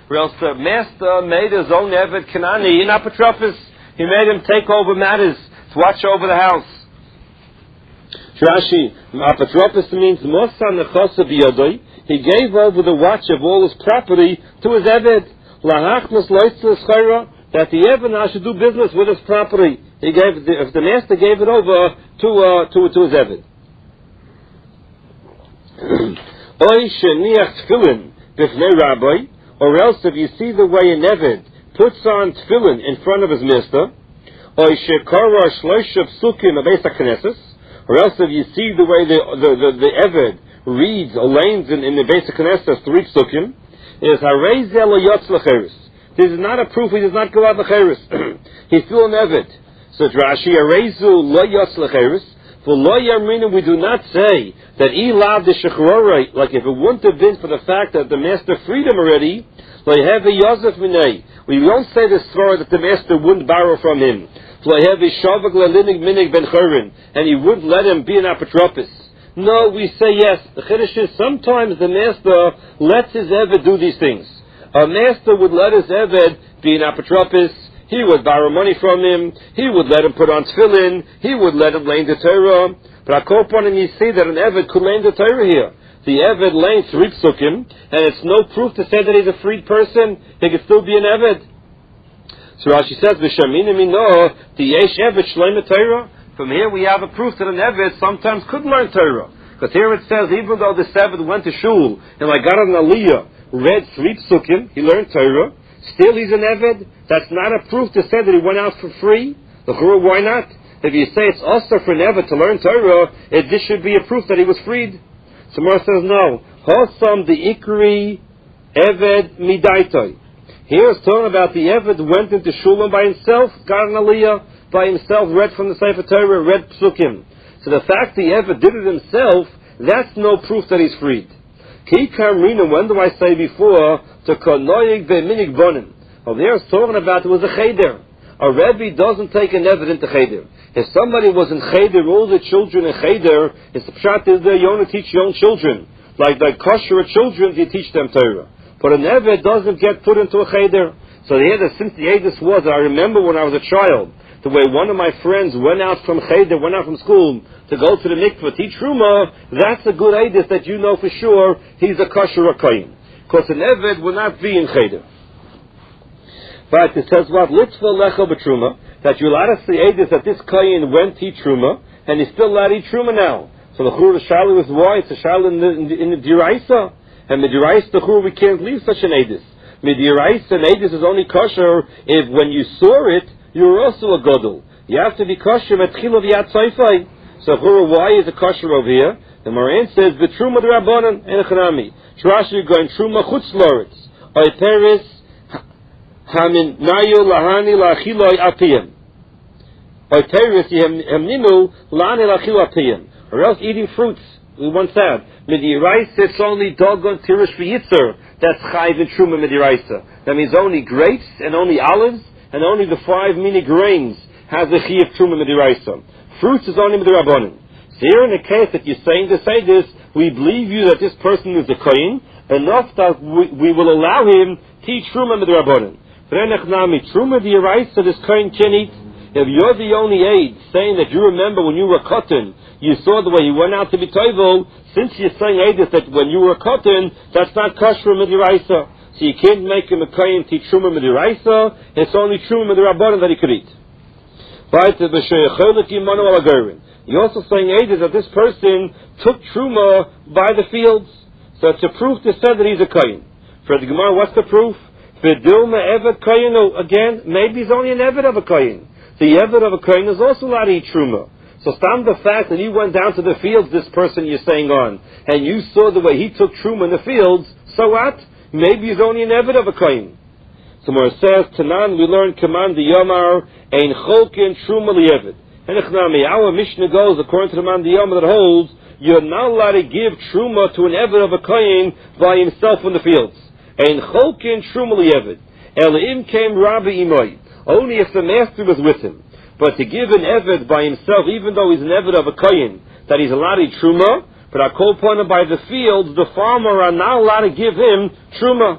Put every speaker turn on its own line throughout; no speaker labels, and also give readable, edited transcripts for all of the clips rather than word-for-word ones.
or else the master made his own Eved Kanani in Apotropis. He made him take over matters, to watch over the house. Rashi, Apotropis means Mosa Nechosa Biyodoi. He gave over the watch of all his property to his Eved. Lahachmas Loitzil Schayra, that the Eved should do business with his property. He gave, if the master gave it over to his Eved. Oy Sheniach Tefillin B'fnei Rabbi, or else if you see the way an Eved puts on Tefillin in front of his master, Oy Shekara Shloisha Psukim Abeis HaKnesses, or else if you see the way the Eved reads or lanes in the Beis HaKnesses 3 Psukim, is Harei Zeh Lo Yotz L'Cheres. This is not a proof he does not go out L'Cheres. He's still an Eved. So Rashi, Harei Zu Lo Yotz L'Cheres. For Lo Yamrinu, we do not say that Ilav the Shechrorei, like if it wouldn't have been for the fact that the master freed him already, Lo Yehevi Yosef Minei. We don't say this story that the master wouldn't borrow from him. Lo Yehevi Shavak Lelinig Minig Ben Chorin, and he wouldn't let him be an apotropis. No, we say yes. The Chiddush is sometimes the master lets his Eved do these things. A master would let his Eved be an apotropis. He would borrow money from him. He would let him put on tefillin. He would let him learn the Torah. But I call upon him, you see that an Eved could learn the Torah here. The Eved learns 3 psukim, and it's no proof to say that he's a freed person. He could still be an Eved. So Rashi says, "V'shamina mino the yesh Eved shleim Torah." From here we have a proof that an Eved sometimes could learn Torah. Because here it says, even though this Eved went to shul and like got an aliyah, read 3 psukim, he learned Torah. Still he's an Eved. That's not a proof to say that he went out for free. Why not? If you say it's also for an Eved to learn Torah, this should be a proof that he was freed. So Mar says no. Hosam the Ikri Eved Midaitoi. Here it's talking about the Eved went into Shulam by himself, got an aliyah by himself, read from the Sefer Torah, read psukim. So the fact the Eved did it himself, that's no proof that he's freed. Ki Kamrina, when do I say before, to Konoyig Ve'minig Bonim. Oh, there it's talking about it was a cheder. A Rebbe doesn't take an Eved into cheder. If somebody was in cheder, all the children in cheder, it's the pshat is there, you only teach your own children. Like kosher children, you teach them Torah. But an Eved doesn't get put into a cheder. So since the Edis was, I remember when I was a child, the way one of my friends went out from cheder, went out from school, to go to the mikveh, teach Truma, that's a good Edis that you know for sure he's a kosher kohen. Because an Eved will not be in cheder. But it says what? Litzva lecha b'truma, that you're allowed to see Edis that this kohen went to eat Truma, and he's still allowed to eat Truma now. So the Chur Shali was why? It's a Shali in the Diraisa. And the Diraisa, the Chur, we can't leave such an Edis. Midiraisa, an Edis is only kosher if when you saw it, you're also a Godel. You have to be kosher at Chil of Yad Saifai. So Chur, why is a kosher over here? The Moran says, V'truma d'Rabbanan, en echanami. Shrashi going Truma chutz loretz. Oy peris, hamin nayu lahani lachiloi apiyim. Oy peris, yemninu lahani lachiloi apiyim. Or else eating fruits. We once said, Midiraisa, it's only dogon tirish v'yitzer. That's chayv in Truma Midiraisa. That means only grapes and only olives and only the 5 mini grains has the chi of Truma Midiraisa. Fruits is only Midirabbanan. So here in the case that you're saying to say this, we believe you that this person is a kohen, enough that we will allow him to eat Truma Midirabbanan. Truma Midiraisa, this kohen can eat. If you're the only aid saying that you remember when you were cotton, you saw the way he went out to be toivel, since you're saying Edith that when you were cotton, that's not kosher midiraisa. So you can't make him a kohen to eat truma midiraisa. It's only truma midirabbanan that he could eat. You're also saying Edith that this person took truma by the fields. So it's a proof to say that he's a kohen. For the Gemara, what's the proof? Vidilma evet kohen. Again, maybe he's only an evet of a kohen. The evet of a kohen is also allowed to eat truma. So stand the fact that he went down to the fields, this person you're saying on, and you saw the way he took truma in the fields, so what? Maybe he's only an evet of a kohen. So where it says, Tanan, we learn command the Yomar, ein cholkin truma li'evet. And our Mishnah goes, according to the man the Yomar that holds, you're not allowed to give truma to an evet of a kohen by himself in the fields. Ein cholkin truma li'evet. Elim came Rabbi Imoy. Only if the master was with him. But to give an Eved by himself, even though he's an Eved of a kohen, that he's allowed to eat Truma, but I call upon him by the fields, the farmer are not allowed to give him Truma.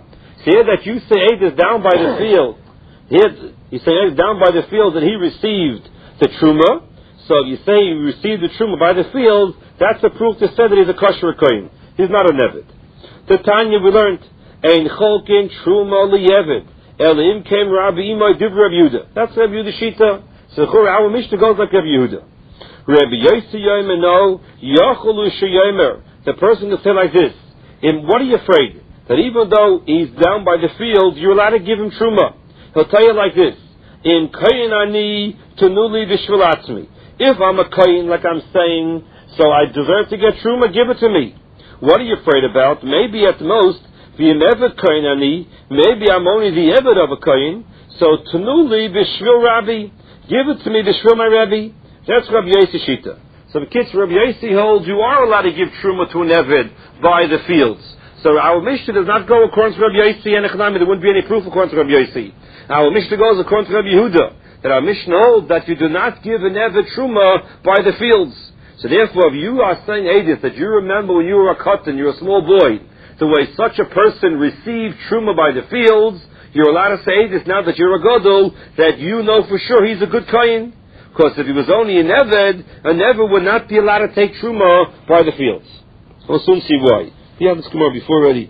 Here that you say Eidos down by the field, here you say Eidos down by the field that he received the Truma. So if you say he received the Truma by the field, that's a proof to say that he's a kosher kohen. He's not a Nevid. The Tanya we learned, Ein Cholkin Truma Liyevid. Elim came Rabbi Imai Div Rabbi Yehuda. That's Rabbi Yehuda Shita. So our Mishnah goes like Rabbi Yehuda. Rabbi Yossi Yomer no Yacholu Sheyomer. The person will say like this: what are you afraid? That even though he's down by the field, you're allowed to give him Truma. He'll tell you like this: In Kohen Ani Tanuli B'Shvilatzmi. If I'm a Kohen, like I'm saying, so I deserve to get Truma, give it to me. What are you afraid about? Maybe at the most, V'im Eved Kohen Ani, maybe I'm only the Eved of a Kohen, so Tanuli B'Shvil Rabbi, give it to me B'Shvil my Rabbi. That's Rabbi Yossi Shita. So the kids, Rabbi Yossi holds you are allowed to give Truma to an Eved by the fields. So our Mishnah does not go according to Rabbi Yossi and Echanami. There wouldn't be any proof according to Rabbi Yossi. Our Mishnah goes according to Rabbi Yehuda, that our Mishnah holds that you do not give an Eved Truma by the fields. So therefore, if you are saying Eidos, that you remember when you were a katan, you're a small boy, the way such a person received Truma by the fields, you're allowed to say Eidos now that you're a Gadol, that you know for sure he's a good Kohen. Because if he was only an Eved would not be allowed to take Truma by the fields. We'll soon see why. We have this Gemara before already.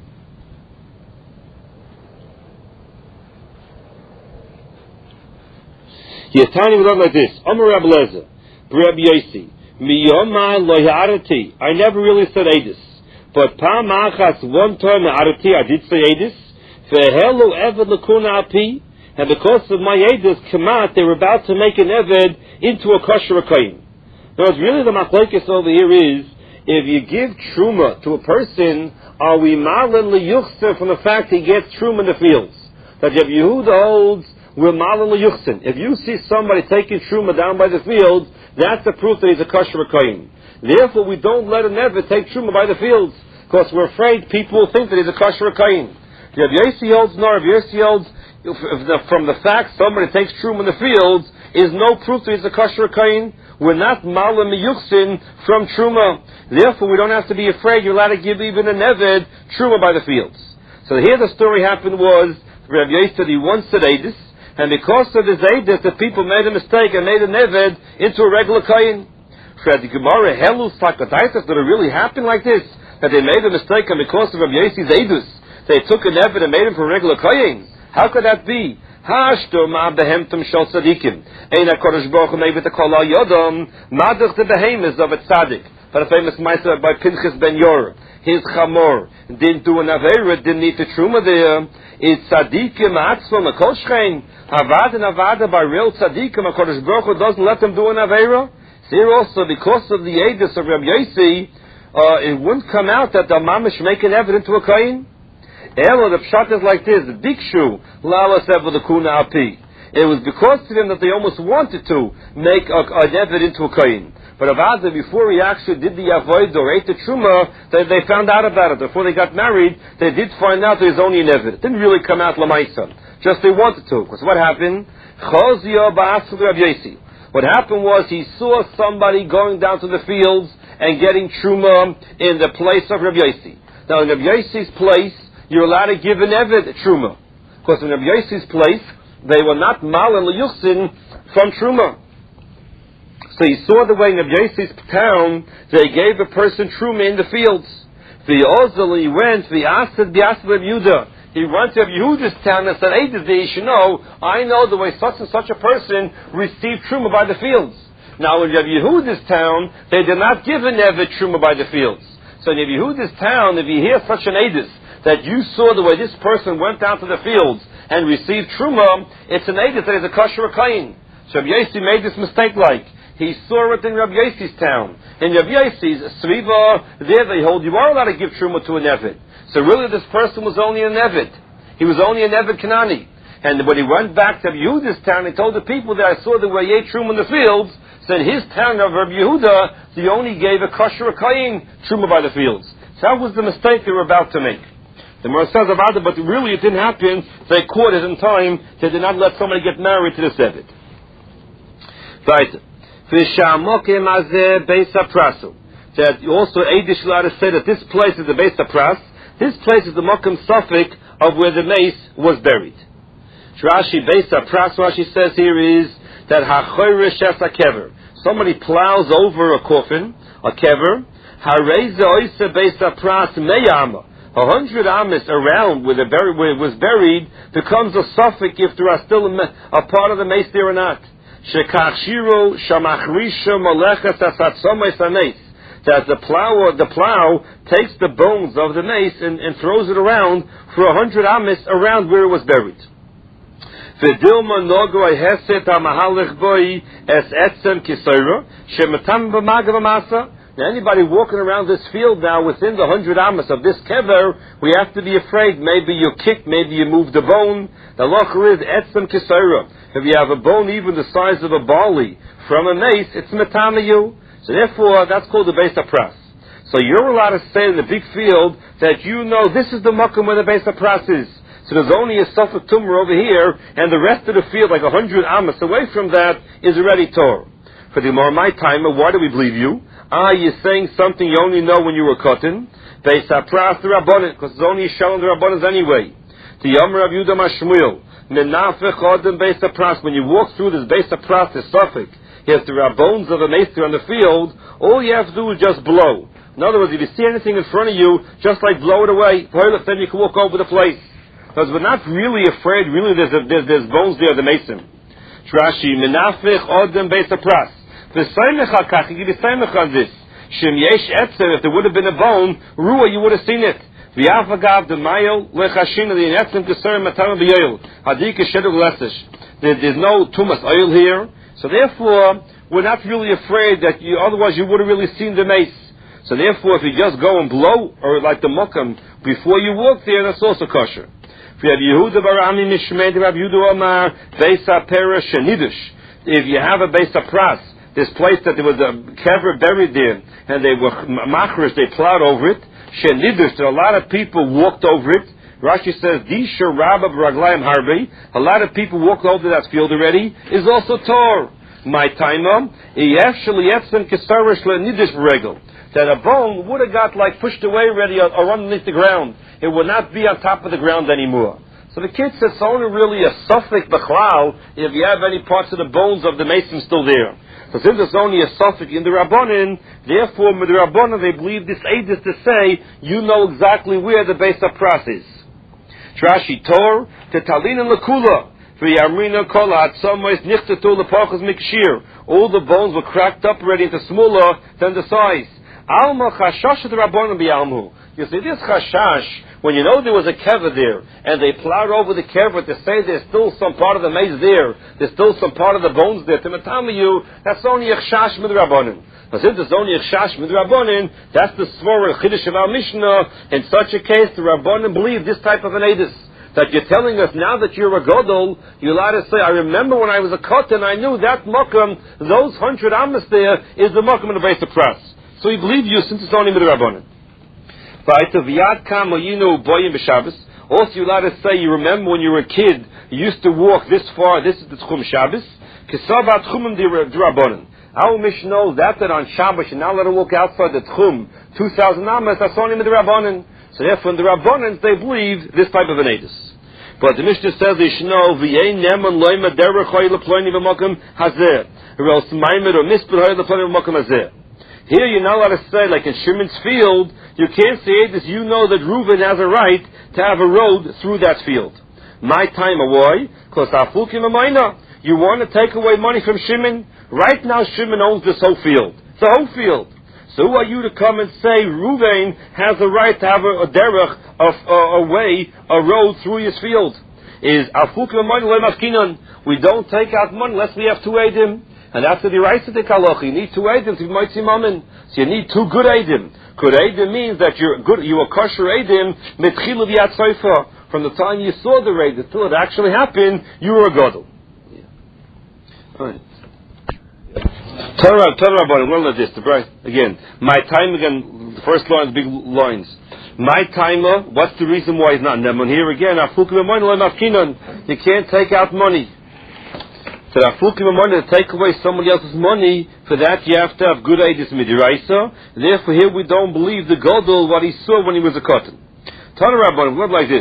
Yetani would like this: Amar Rabbi Lezer, Rabbi Yossi, Miyoma lo ha'arati. I never really said Eidos, but Pam Achas, one time ha'arati, I did say Eidos. Ve'helu Eved l'kuna api, and because of my Eidos kamat, they were about to make an Eved into a kosher kohen. Now, really the machlokes over here is, if you give Truma to a person, are we malin liyuchsin from the fact he gets Truma in the fields? That if Yehuda holds, we're malin liyuchsin. If you see somebody taking Truma down by the fields, that's the proof that he's a kosher kohen. Therefore, we don't let a Nevid take Truma by the fields, because we're afraid people will think that he's a kosher kohen. If Yossi holds, nor if Yossi holds, from the fact somebody takes Truma in the fields, is no proof that he's a kosher kohen. We're not malam miyuchsin from Truma. Therefore, we don't have to be afraid. You're allowed to give even a Neved Truma by the fields. So here the story happened was, Rabbi Yossi said he once said Eidos, and because of his Eidos, the people made a mistake and made a Neved into a regular kohen. Said the Gemara, Helu Sakataitas, did it really happen like this? That they made a mistake, and because of Rabbi Yossi's Eidos, they took a Neved and made him for a regular kohen? How could that be? Hashto ma behemtum shel tzadikim. Ein HaKadosh Baruch Hu made the kol ha'yodam madach the behemoths of a tzadik. But a famous ma'aser by Pinchas ben Yor, his chamor didn't do an aveira, didn't need the truma there. It's tzadikim atzvon a kol shchein. Avad and avada by real tzadikim, HaKadosh Baruch Hu doesn't let them do an aveira. Here also, because of the Eidos of Rabbi Yossi, it wouldn't come out that the mamish make an evidence to a kohen. Elo, the pshat is like this: Dikshu lala sevel the kuna api. It was because of him that they almost wanted to make an Eved into a kohen. But Avada, before he actually did the avoid or ate the truma, they found out about it. Before they got married, they did find out there was only an Eved. It didn't really come out lamaisa. Just they wanted to. Because what happened? Chozio ba'asud Rabbi Yossi. What happened was he saw somebody going down to the fields and getting truma in the place of Rabbi Yossi. Now in Rabbi Yossi's place, you're allowed to give an Eved Truma. Because in Rabbi Yossi's place, they were not mal and liyuchsin from Truma. So you saw the way in Rabbi Yossi's town, they gave a person Truma in the fields. The Ozal, he went, the Asad, Rabbi Yehuda. He went to Rabbi Yehuda's town and said, hey, you should know, I know the way such and such a person received Truma by the fields. Now in Rabbi Yehuda's town, they did not give an Eved Truma by the fields. So in Rabbi Yehuda's town, if you hear such an Eidos, that you saw the way this person went down to the fields and received Truma, it's an Eidos that is a kosher kohen. So Rabbi Yossi made this mistake like. He saw it in Rabbi Yossi's town. In Rabbi Yossi's Sriva, there they hold you are allowed to give Truma to an Eved. So really this person was only an Eved. He was only an Eved Kanani. And when he went back to Rabbi Yehuda's town, he told the people that I saw the way he ate Truma in the fields, so in his town of Rabbi Yehuda, he only gave a kosher kohen Truma by the fields. So that was the mistake they were about to make. The Gemara says about it, but really it didn't happen. They caught it in time. They did not let somebody get married to this Eved. Right. That also Eidish allowed to say that this place is the Beis HaPras. This place is the Mokum Safik of where the mace was buried. Rashi, based on Pras, Rashi says here is that hachoyre shes kever. Somebody plows over a coffin, a kever. Hareze oise based on Pras meyama. 100 amis around where it was buried becomes a suffix if there are still a part of the mace there or not. Shekach shiro shamachrisha malechas asatzomais anes. That the plow takes the bones of the mace and throws it around for 100 amis around where it was buried. V'dilma nogo heset ha'mahalech boi es etzem kisoira shematam b'magav amasa. Now, anybody walking around this field now within the 100 amas of this kever, we have to be afraid. Maybe you kick, maybe you move the bone. The locher is etzem kisoira. If you have a bone even the size of a barley from a mace, it's metamayu. So therefore, that's called the base of pras. So you're allowed to say in the big field that you know this is the makom where the base of pras is. So there's only a suffolk tumor over here, and the rest of the field, like 100 amas away from that, is already tore. For the more my timer, why do we believe you? You're saying something you only know when you were cutting. Base of pras the rabbanon, because it's only a shell on the rabbanons anyway. The Yomer of Yudah Mashmuel, menafech odem base of pras. When you walk through this base of pras, the suffix, if there are bones of a maester on the field, all you have to do is just blow. In other words, if you see anything in front of you, just like blow it away, then you can walk over the place. Because we're not really afraid, really there's bones there of the mason. Rashi, menafech odem beis hapras. V'saymech al-kach, you give you saymech on this. Shem yesh etzem, if there would have been a bone, ruah, you would have seen it. V'yafagav d'mayel lechashina, the etzem keser matama b'yoyel. Hadik eshedu l'esesh. There's no tumas oil here. So therefore, we're not really afraid that otherwise you would have really seen the mace. So therefore, if you just go and blow, or like the mokam, before you walk there, that's also kosher. If you have Yehuda Barami Mishmei, you have Yehuda Omar, Beisa Pera Shenidush. If you have a Beisa Pras, this place that there was a kever buried there, and they were machrish, they plowed over it, Shenidush, a lot of people walked over it. Rashi says, Disha Rabba Raglayim Harbi, a lot of people walked over that field already, is also Tor. My time, that a bone would have got like pushed away already or underneath the ground. It would not be on top of the ground anymore. So the kid says it's only really a suffix b'chlal if you have any parts of the bones of the mason still there. So since it's only a suffix in the Rabbanin, therefore with the Rabbanin they believe this aid is to say you know exactly where the base of pras is. Trashi Tor, Tetalin and Lakula. All the bones were cracked up already into smaller than the size. You see, this chashash, when you know there was a kever there, and they plowed over the kever to say there's still some part of the maze there, there's still some part of the bones there, to you, that's only a chashash midrabanan. But since it's only a chashash midrabanan, that's the svara chiddush of our Mishnah. In such a case, the rabbanan believe this type of an edus. That you're telling us now that you're a godol, you're allowed to say, I remember when I was a kotan, I knew that makam, those 100 amas there, is the makam in the base of pras. So we believe you since it's only midrabanan. Also you're allowed to say, you remember when you were a kid, you used to walk this far, this is the tchum Shabbos, kisabat tchumim d'rabanan. Our Mishnah knows that on Shabbos, you're not allowed to walk outside the tchum, 2,000 amas, that's only midrabanan. So therefore, in the Rabbanans, they believe this type of an edus. But the Mishnah says, Yishno, v'yein neman loyma derech hoy leploini v'mokum hazeh. Or else maimed or mispur hoy leploini v'mokum hazeh. Here you're not allowed to say, like in Shimon's field, you can't say edus, you know that Reuben has a right to have a road through that field. My time away, because afukim amayna. You want to take away money from Shimon? Right now Shimon owns this whole field. It's a whole field. So who are you to come and say Reuven has a right to have a derech, a way, a road through his field? Is afukim money le'mafkinon? We don't take out money unless we have two edim, and that's the deraisa de kaloch. You need two edim to be moitzi mammon. So you need two good edim. Good edim means that you're good. You are kosher edim mitchilu v'yat soifa. From the time you saw the raid until it actually happened, you were a gadol. Yeah. All right. Torah, but one like this, right? Again, my time again, the first line, big lines. My timer, what's the reason why he's not Neman? Here again, you can't take out money. So to take away somebody else's money, for that you have to have good edus midiraisa. Therefore here we don't believe the Godel, what he saw when he was a cotton. Torah Rabban, what like this?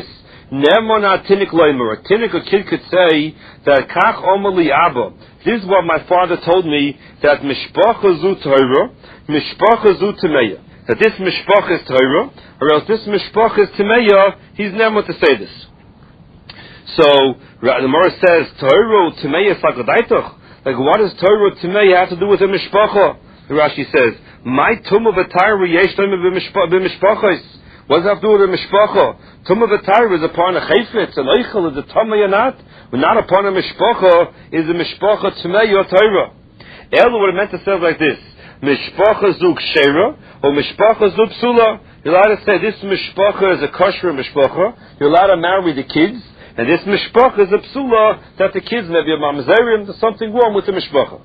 Nemon atinik loimer. A tinik, a kid could say that kach omali abba. This is what my father told me, that mishpacha zu Torah, mishpacha zu Tameya. That this mishpacha is Torah, or else this mishpacha is Tameya. He's never to say this. So the Gemara says Torah Tameya Sagadaitach. Like, what does Torah Tameya have to do with a mishpacha? Rashi says, "My tumah v'tayra yesh b'mishpachos." What does that have to do with a mishpacha? Tumah v'tayra is upon a chayfetz, an eichel is a tamei or not. But not upon a mishpacha is a mishpacha Tameya or Torah. Elu would have meant to say like this: mishpacha zu kshera or mishpacha zu psula. You're allowed to say this mishpacha is a kosher mishpacha. You're allowed to marry the kids. And this mishpacha is a psula, that the kids may be a mamzerim. There's something wrong with the mishpacha.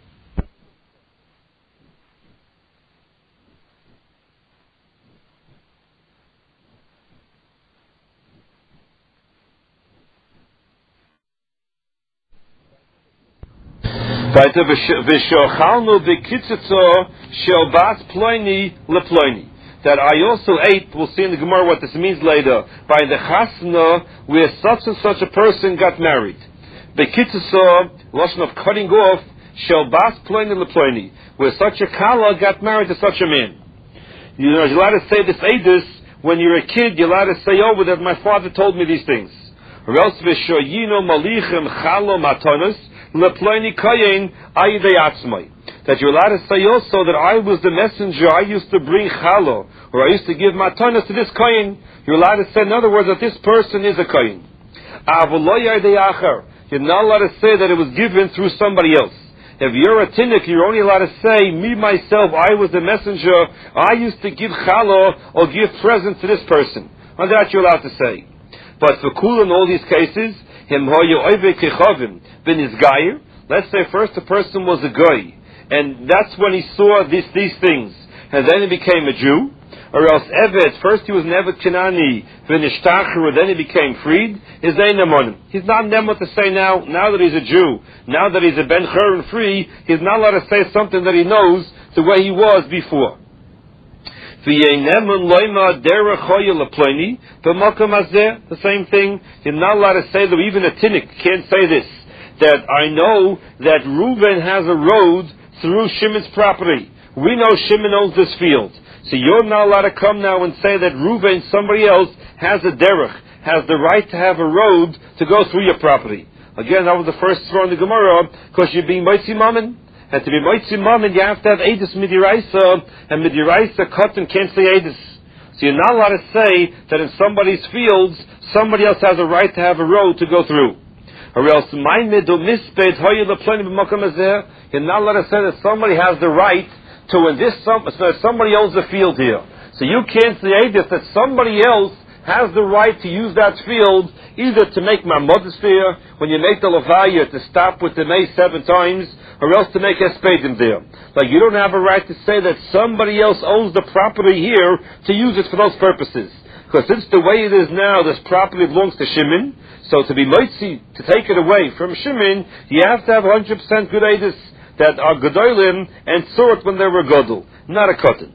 That I also ate, we'll see in the Gemara what this means later, by the chasna where such and such a person got married. Bekitzah, lashon of cutting off, shel bas ploini leploini, where such a kala got married to such a man. You're allowed to say this edus when you're a kid. You're allowed to say over that my father told me these things. Or else v'shoyino malichem chalo matanos leploini kayin ayidei atzmai. That you're allowed to say also that I was the messenger. I used to bring chalo, or I used to give matanos to this kayin. You're allowed to say, in other words, that this person is a kayin. You're not allowed to say that it was given through somebody else. If you're a tinnik, you're only allowed to say, me, myself, I was the messenger. I used to give chalo or give presents to this person. And that you're allowed to say. But for kul in all these cases, let's say first the person was a guy, and that's when he saw these things, and then he became a Jew. Or else Evet, first he was an Evet Kenani, then he became freed. He's not nemo to say now that he's a Jew, now that he's a Ben Chur and free, he's not allowed to say something that he knows the way he was before. The same thing, he's not allowed to say that even a tinnik can't say this, that I know that Reuben has a road through Shimon's property. We know Shimon owns this field. So you're not allowed to come now and say that Reuben, somebody else, has a derech, has the right to have a road to go through your property. Again, that was the first throw in the Gemara, because you're being moitzi mammon. And to be moitzi mammon, you have to have edus midiraisa, and midiraisa cotton can't say edus. So you're not allowed to say that in somebody's fields, somebody else has a right to have a road to go through. Or else, you're not allowed to say that somebody has the right to when somebody owns the field here. So you can't say that somebody else has the right to use that field either to make Mamodosphere, when you make the Levaya, to stop with the May 7 times, or else to make Espedim there. Like, you don't have a right to say that somebody else owns the property here to use it for those purposes. Because since the way it is now, this property belongs to Shimon, so to be Moitzi, to take it away from Shimon, you have to have 100% good edus that are Gedolim and saw it when they were Godel, not a cotton.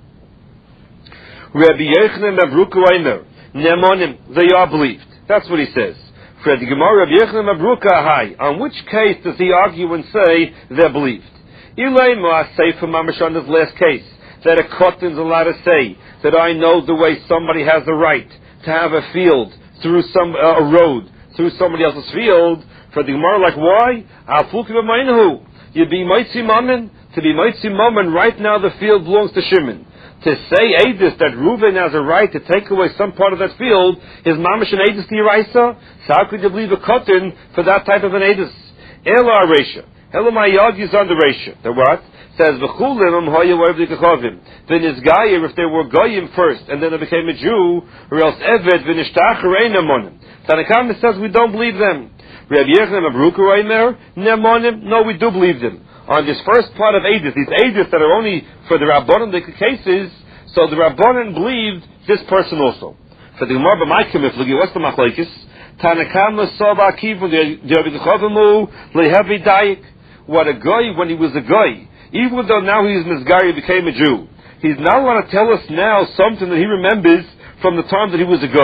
Rabbi Yochanan Mabruka Eimer, Nemonim, they are believed. That's what he says. For the Gemara, Rabbi Yochanan Mabruka Hai, on which case does he argue and say they're believed? Ilay say from Mamash on this last case, that a cotton's allowed to say that I know the way somebody has the right to have a field through a road through somebody else's field. For the Gemara, like, why? You'd be Moitzi Mammon. To be Moitzi Mammon, right now the field belongs to Shimon. To say Eidus that Reuven has a right to take away some part of that field is Mamash and Eidus D'Iraisa. So how could you believe a cotton for that type of an Eidus? Ela Aresha. Ela Mayag is on the Resha. The what? Says V'chulim Hoya V'Ivdikachovim. V'nizgayim, if they were Goyim first and then they became a Jew, or else Eved V'nishtach Reinamonim. Tanakam says we don't believe them. Rabbi Yochanan Mabruka Eimer, Nemonim, no, we do believe them. On this first part of Eidus, these Eidus that are only for the Rabbanon the cases, so the Rabbanon believed this person also. For the Gemara B'Maikim, if look at what's the Machlekes, Tanakam Saba Akivu D'Avidachovimu Lehevi Dayik. What a guy when he was a guy, even though now he is Mizgari, became a Jew. He's not allowed to tell us now something that he remembers from the time that he was a guy.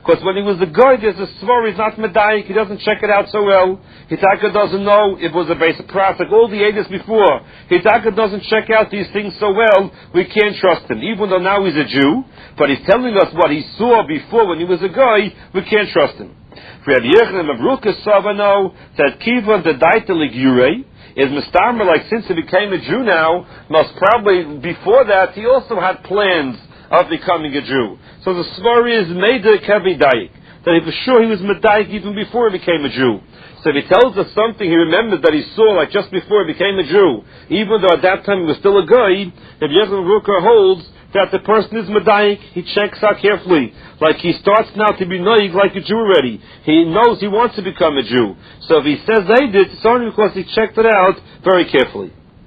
Because when he was a guy, there's a svar, he's not medayik, he doesn't check it out so well. Hitaka doesn't know it was a base of pras, like all the ages before. Hitaka doesn't check out these things so well, we can't trust him. Even though now he's a Jew, but he's telling us what he saw before when he was a guy, we can't trust him. Rabbi Yochanan Mavruka Savano that Kiva the Daitalik Yurei is Mistamer, like since he became a Jew now, most probably before that he also had plans of becoming a Jew. So the svar is Meidek Havidayik, that for sure he was Medayik even before he became a Jew. So if he tells us something he remembered that he saw like just before he became a Jew, even though at that time he was still a guy, Rabbi Yochanan Mavruka holds that the person is medayik, he checks out carefully. Like he starts now to be noig like a Jew already. He knows he wants to become a Jew. So if he says they did, it's only because he checked it out very carefully.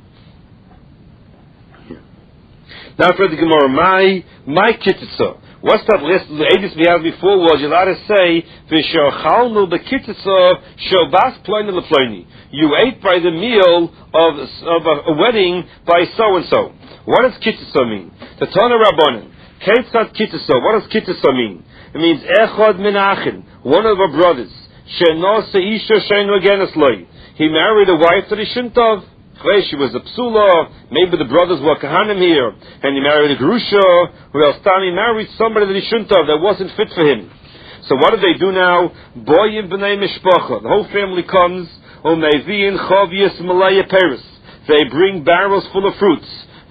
Now for the Gemara, my kitzitza. What's that list? The ages we had before was you're allowed to say v'shochalnu b'kitzitza shobas ploini leploini. You ate by the meal of a wedding by so and so. What does kitzitza mean? The Tana Rabbanan. Ketzat kitzitza. What does kitzitza mean? It means echad min achin, one of our brothers. She'no seisha she'no agenes loy. He married a wife that he shouldn't have. She was a psula. Maybe the brothers were kahanim here, and he married a gerusha. Or else he married somebody that he shouldn't have, that wasn't fit for him. So what do they do now? Boyim b'nei mishpacha. The whole family comes. Umevin chavius malaya peris. They bring barrels full of fruits.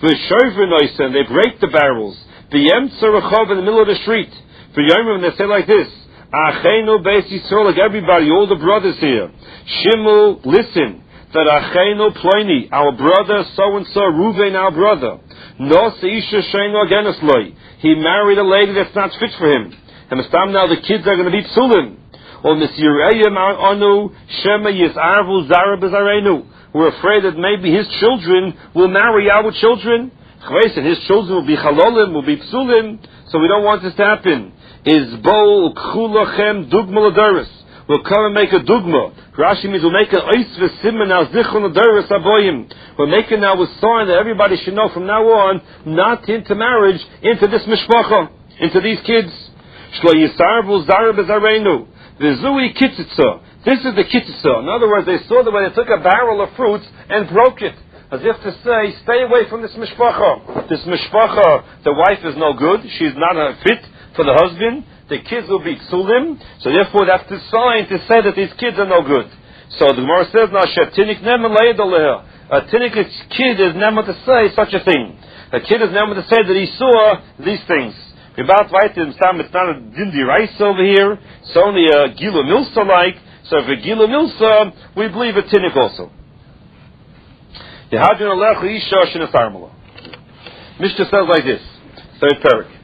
And they break the barrels. The Yemtzer Rechav in the middle of the street. For Yomim, they say like this: Achenu Beis Yisrael, like everybody, all the brothers here. Shimu, listen, that Achenu Ploini, our brother, so and so, Ruvain, our brother. No Seisha Sheinu Agenes Loi. He married a lady that's not fit for him. And now the kids are going to be psulim. Or Misyireyim Anu Shema Yisarvu Zara Bezarenu. We're afraid that maybe his children will marry our children. And his children will be chalolim, will be psulim. So we don't want this to happen. Is bo k'chulachem dugma l'daris. We'll come and make a dugma. Rashi means we'll make an ois v'simen al zichron l'daris aboyim. We're making now a sign that everybody should know from now on not into marriage, into this mishpacha, into these kids. Shlo yisarvu zara bezarenu. V'zui kitzitza. This is the kitzitza. In other words, they saw that when they took a barrel of fruits and broke it, as if to say, stay away from this mishpacha. This mishpacha, the wife is no good. She's not fit for the husband. The kids will be tzulim. So therefore, that's the sign to say that these kids are no good. So the Gemara says now, shetinik neman le'edaleha. A tinnik kid is never to say such a thing. A kid is never to say that he saw these things. About weiter, it's not a dindi rice over here. It's only a gila milsa like. So for Gila Milsa, we believe a tinnik also. Mishnah says like this, third parak.